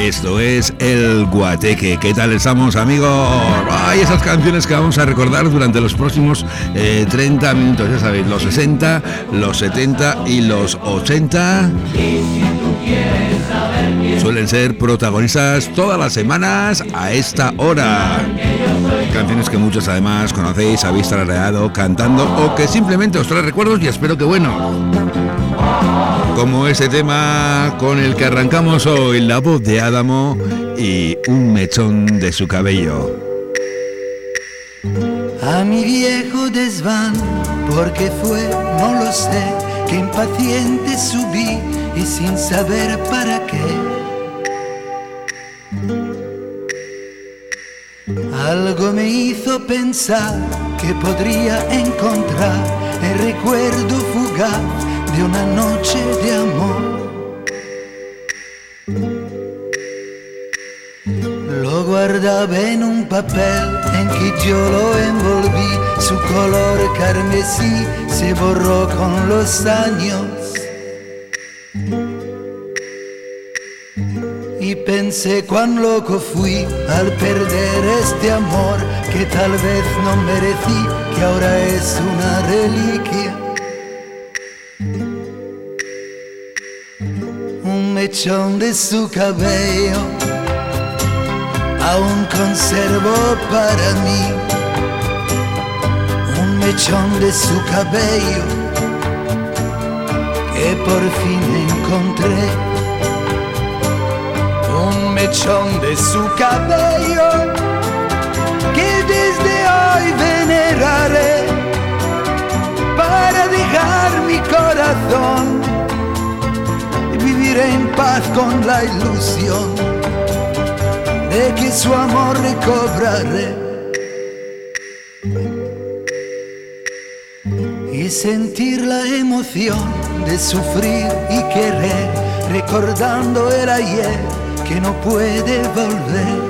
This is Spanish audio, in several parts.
Esto es El Guateque. ¿Qué tal estamos, amigos? Ay, esas canciones que vamos a recordar durante los próximos 30 minutos. Ya sabéis, los 60, los 70 y los 80 suelen ser protagonistas todas las semanas a esta hora. Canciones que muchos además conocéis, habéis tarareado, cantando o que simplemente os trae recuerdos y espero que buenos. Como este tema con el que arrancamos hoy, la voz de Adamo y un mechón de su cabello. A mi viejo desván, porque fue, no lo sé, que impaciente subí y sin saber para qué. Algo me hizo pensar que podría encontrar el recuerdo fugaz de una noche de amor. Lo guardaba en un papel en que yo lo envolví, su color carmesí se borró con los años. Y pensé cuán loco fui al perder este amor que tal vez no merecí, que ahora es una reliquia. Un mechón de su cabello aún conservo para mí. Un mechón de su cabello que por fin encontré. Un mechón de su cabello que desde hoy veneraré para dejar mi corazón y vivir en paz con la ilusión de que su amor recobraré y sentir la emoción de sufrir y querer, recordando el ayer que no puede volver.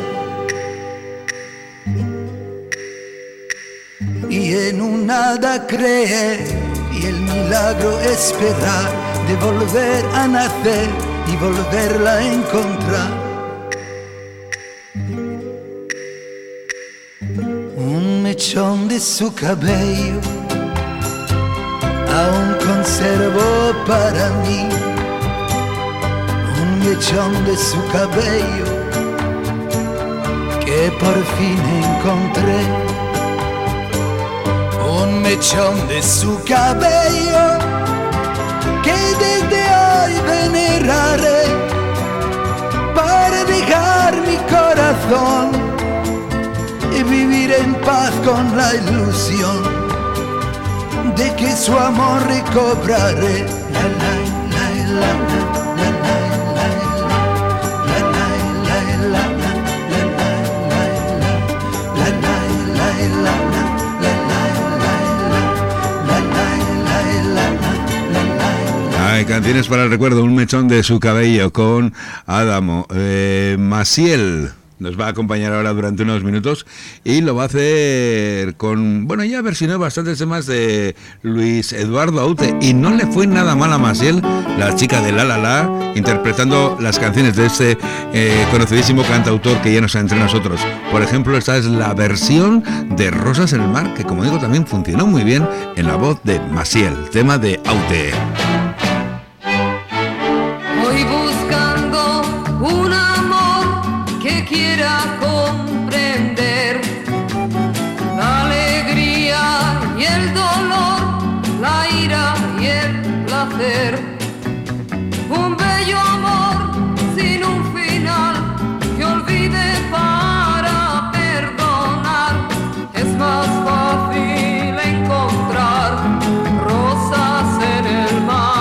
Y en un nada creer y el milagro esperar de volver a nacer y volverla a encontrar. Un mechón de su cabello aún conservo para mí. Un mechón de su cabello que por fin encontré. Un mechón de su cabello que desde hoy veneraré para dejar mi corazón y vivir en paz con la ilusión de que su amor recobraré. La, la, la, la, la. Hay canciones para el recuerdo, un mechón de su cabello con Adamo. Maciel nos va a acompañar ahora durante unos minutos y lo va a hacer con, bueno, ya versionó bastantes temas de Luis Eduardo Aute y no le fue nada mal a Maciel, la chica de La La La, interpretando las canciones de este conocidísimo cantautor que ya no está entre nosotros. Por ejemplo, esta es la versión de Rosas en el Mar, que como digo también funcionó muy bien en la voz de Maciel, tema de Aute. Voy buscando un amor que quiera comprender la alegría y el dolor, la ira y el placer. Un bello amor sin un final que olvide para perdonar. Es más fácil encontrar rosas en el mar.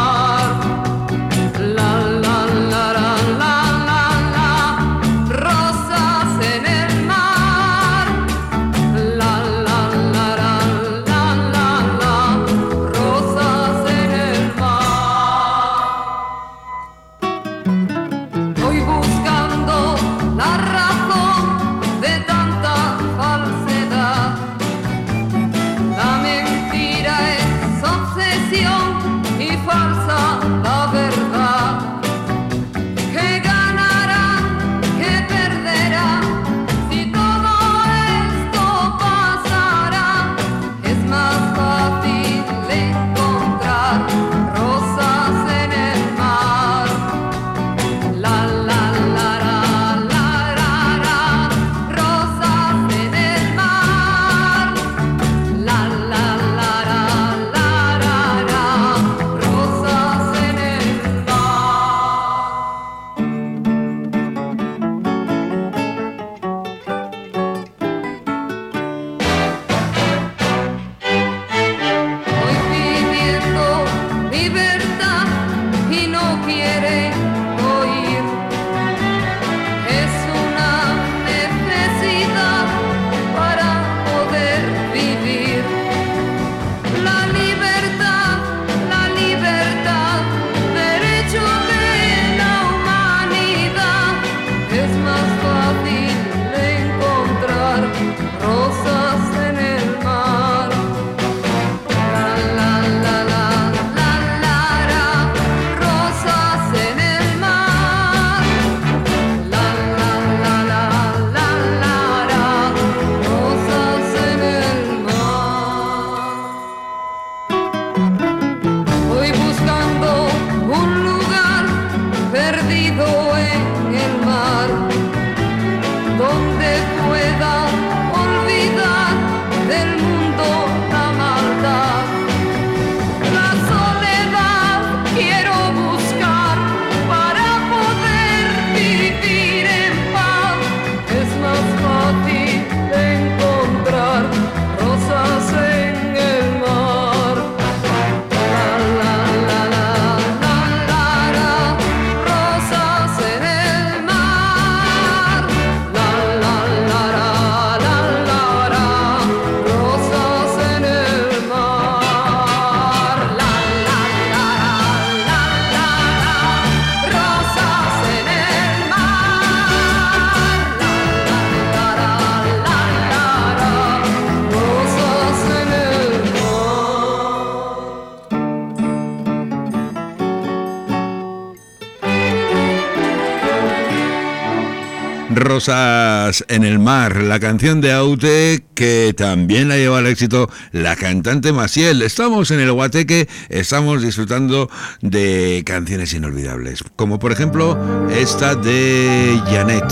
Rosas en el mar, la canción de Aute que también la lleva al éxito la cantante Maciel. Estamos en el Guateque, estamos disfrutando de canciones inolvidables, como por ejemplo esta de Janet.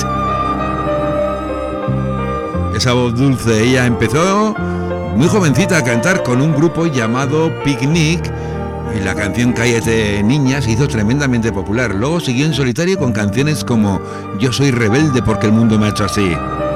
Esa voz dulce, ella empezó muy jovencita a cantar con un grupo llamado Picnic. Y la canción Cállate Niña se hizo tremendamente popular. Luego siguió en solitario con canciones como Yo soy rebelde porque el mundo me ha hecho así.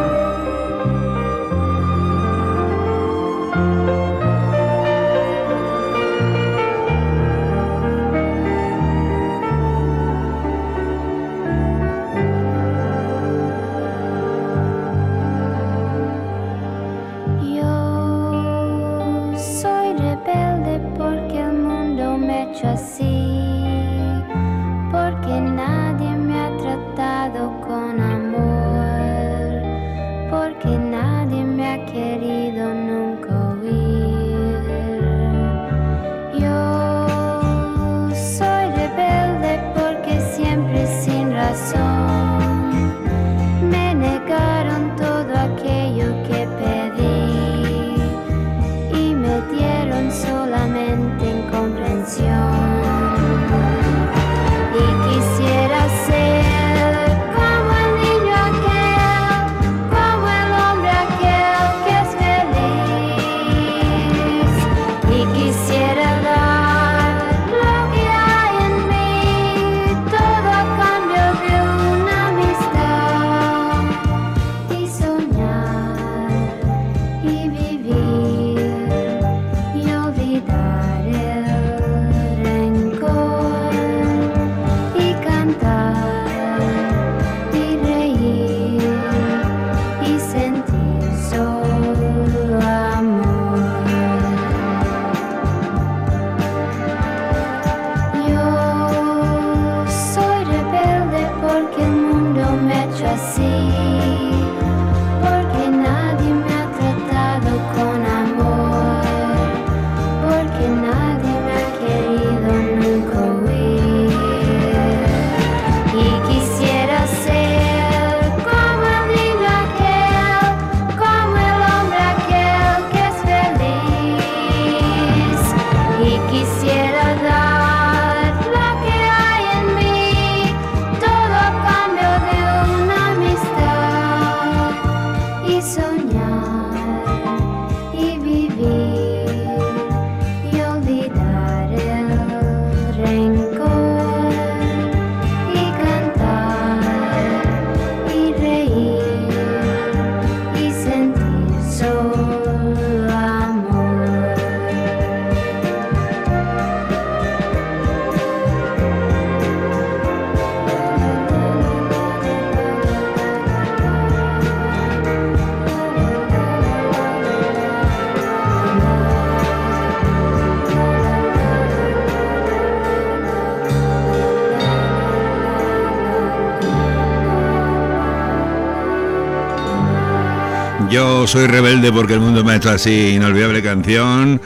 Yo soy rebelde porque el mundo me ha hecho así. Inolvidable canción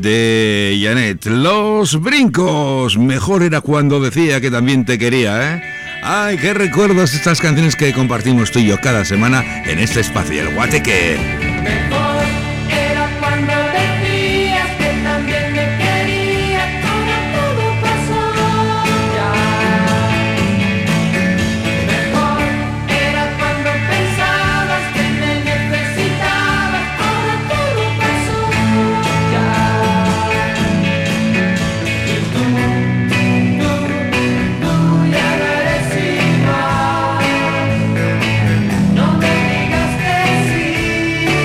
de Janet. Los Brincos. Mejor era cuando decía que también te quería, ¿eh? Ay, qué recuerdos estas canciones que compartimos tú y yo cada semana en este espacio, el Guateque. Mejor era cuando decías que también me querías, ahora todo pasó ya. Mejor era cuando pensabas que me necesitabas, ahora todo pasó ya. Y tú ya no eres igual. No me digas que sí.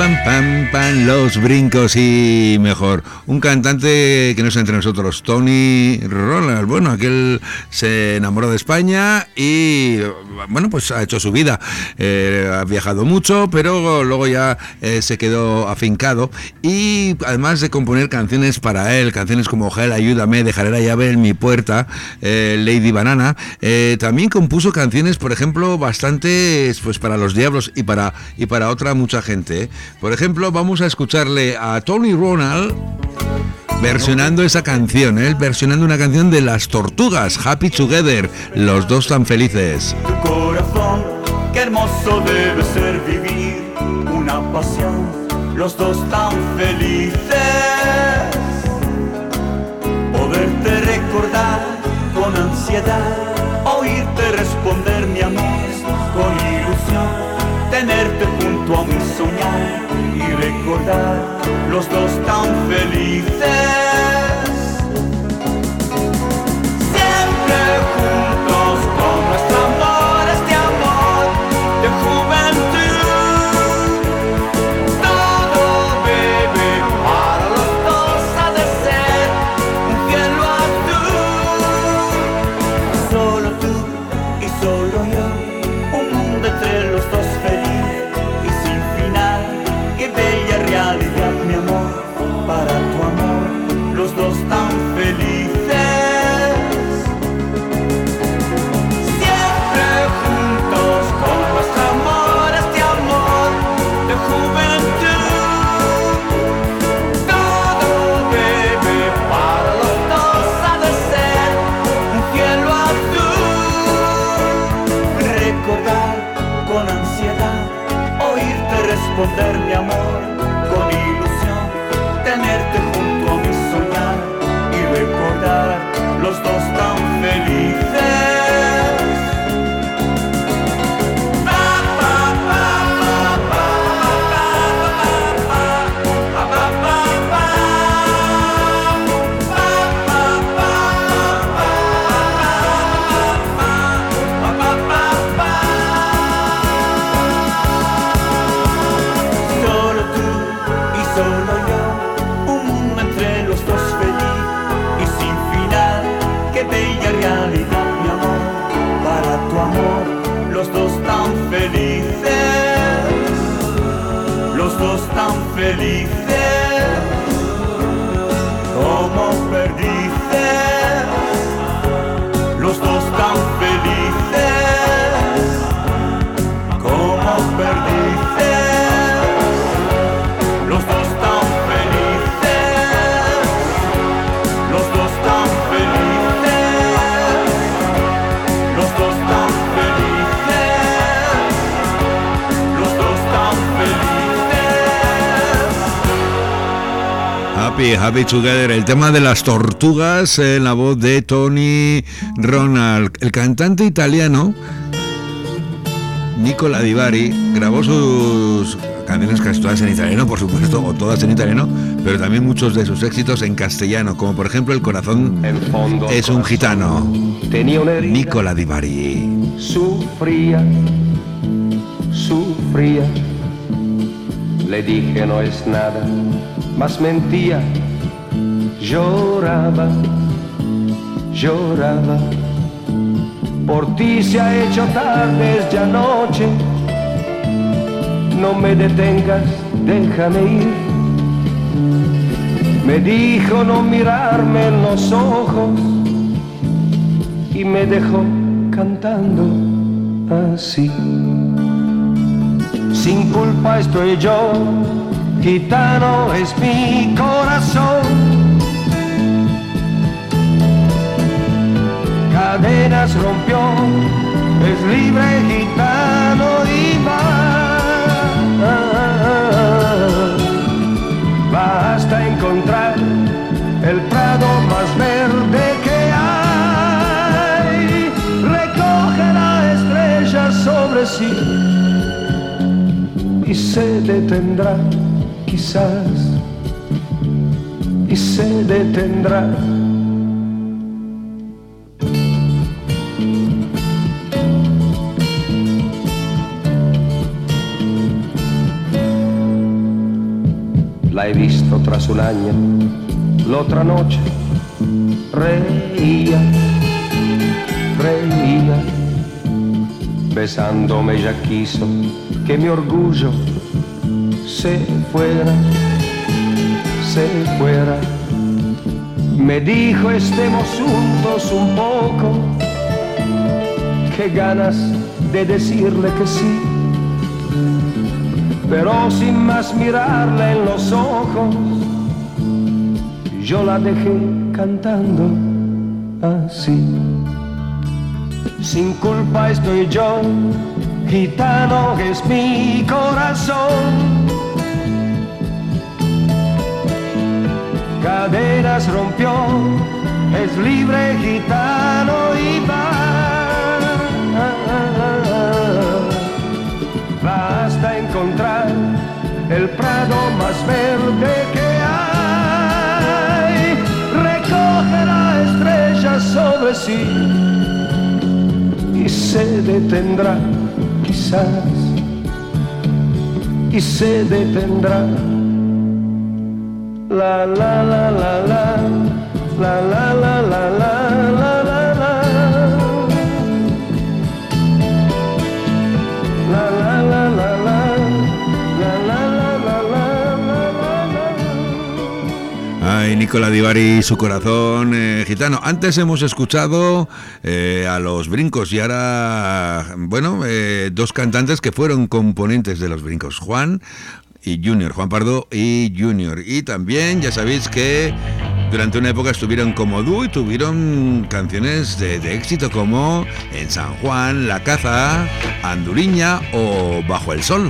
pam, pam, pam, los brincos y mejor. Un cantante que no está entre nosotros, Tony Ronald. Bueno, aquel se enamoró de España y, bueno, pues ha hecho su vida. Ha viajado mucho, pero luego ya se quedó afincado. Y además de componer canciones para él, canciones como Gel, Ayúdame, Dejaré la llave en mi puerta, Lady Banana, también compuso canciones, por ejemplo, bastantes pues para los Diablos y para otra mucha gente. Por ejemplo, vamos a escucharle a Tony Ronald versionando esa canción, versionando una canción de Las Tortugas, Happy Together, los dos tan felices. Tu corazón, qué hermoso debe ser vivir una pasión, los dos tan felices. Poderte recordar con ansiedad, oírte responder mi amor con ilusión. Tenerte junto a mí soñar y recordar los dos tan felices. Siempre juntos con nuestro amor, este amor de juventud. Todo bebé para los dos ha de ser un cielo azul. Solo tú y solo yo, un mundo entre los dos feliz y sin final. Qué bella realidad, mi amor, para tu amor, los dos tan felices. Siempre juntos con nuestro amor, este amor de juventud. Todo bebé para los dos ha de ser un cielo azul. Recordar con ansiedad, oírte responder mi amor con ilusión, tenerte junto a mí soñar y recordar los dos tan felices. Pa, pa, pa, pa, pa, pa, pa, pa, pa, pa, pa, Solo tú y solo yo, un mundo entre los dos feliz y sin final. Qué bella realidad, mi amor, para tu amor, los dos tan felices. Los dos tan felices, como perdices. Los dos tan felices, como perdices. Los dos tan felices, los dos tan felices, los dos tan felices, los dos tan felices. Happy Together, el tema de Las Tortugas en la voz de Tony Ronald. El cantante italiano Nicola Di Bari grabó sus canciones casi todas en italiano, por supuesto, o todas en italiano, pero también muchos de sus éxitos en castellano, como por ejemplo El corazón es un gitano. Tenía una herida. Nicola Di Bari. Sufría, sufría. Le dije no es nada, mas mentía. Lloraba, lloraba. Por ti se ha hecho tarde, es ya noche. No me detengas, déjame ir. Me dijo no mirarme en los ojos y me dejó cantando así. Sin culpa estoy yo, gitano es mi corazón. Cadenas rompió, es libre gitano y va hasta encontrar el prado más verde que hay. Recoge la estrella sobre sí y se detendrá, quizás, y se detendrá. tras un año, la otra noche reía, besándome ella quiso que mi orgullo se fuera. Me dijo estemos juntos un poco, qué ganas de decirle que sí, pero sin más mirarle en los ojos, yo la dejé cantando así. Sin culpa estoy yo, gitano es mi corazón. Cadenas rompió, es libre gitano y va hasta encontrar el prado más verde que hay. Recoge la estrella sobre sí y se detendrá, quizás, y se detendrá. La la la la la, la la la la la la la la, la la la la la, la la la la la. Ay, Nicola Di Bari y su corazón gitano. Antes hemos escuchado a Los Brincos y ahora, bueno, dos cantantes que fueron componentes de Los Brincos, Juan Pardo y Junior. Y también ya sabéis que durante una época estuvieron como dúo y tuvieron canciones de éxito como En San Juan, La Caza, Anduriña o Bajo el Sol.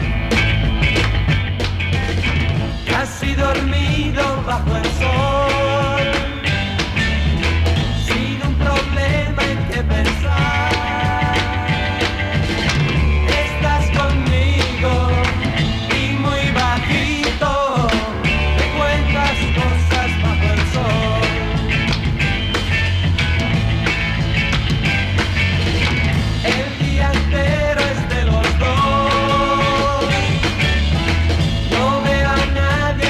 Casi dormido bajo el sol, sin un problema en que pensar. Estás conmigo y muy bajito me cuentas cosas bajo el sol. El día entero es de los dos, no veo a nadie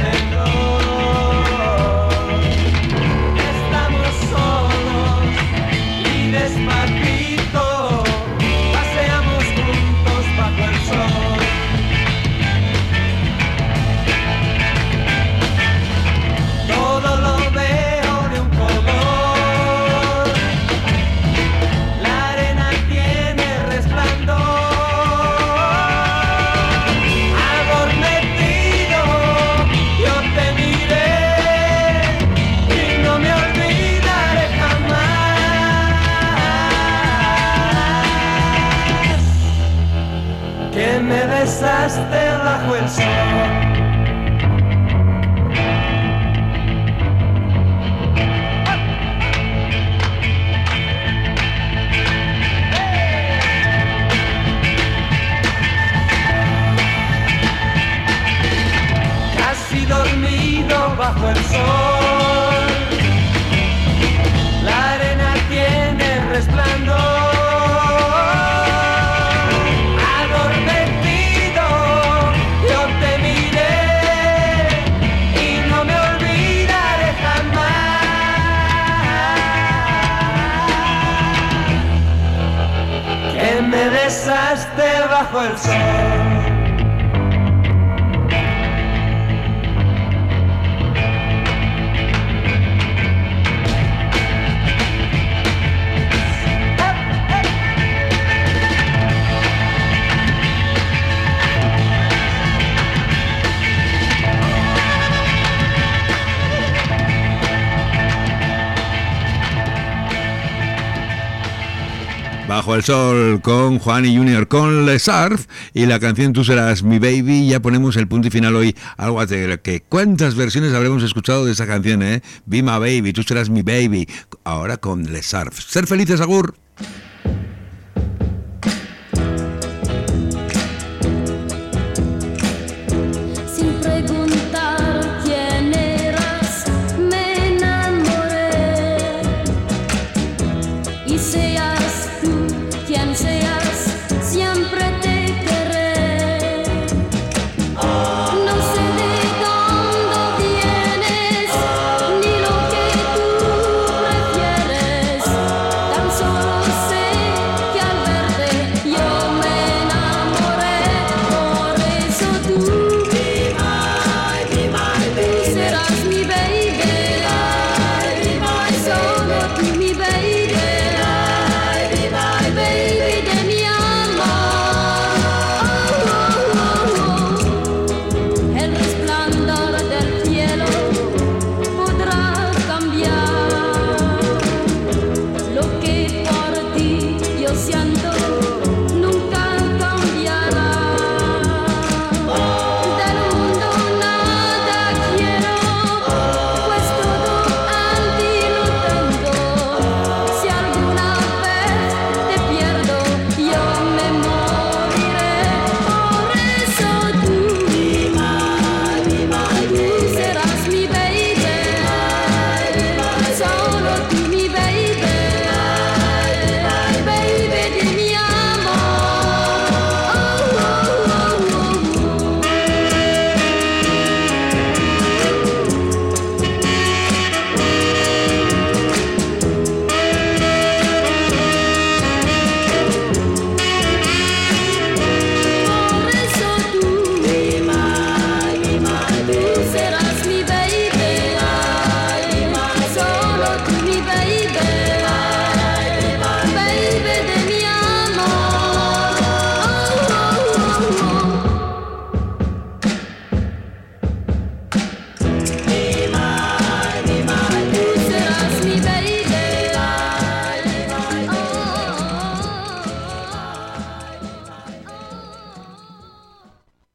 alrededor. Estamos solos y despacito paseamos juntos bajo el sol. Todo lo veo de un color, la arena tiene resplandor. Adormecido yo te miré y no me olvidaré jamás que me besaste bajo el sol. Casi dormido bajo el sol, la arena tiene resplandor. Adormecido yo te miré y no me olvidaré jamás que me besaste bajo el sol. Bajo el Sol con Juan y Junior con Les Arf y la canción Tú serás mi baby. Ya ponemos el punto y final hoy al Water. Que cuántas versiones habremos escuchado de esa canción, Be my baby, Tú serás mi baby. Ahora con Les Arf. Ser felices, agur.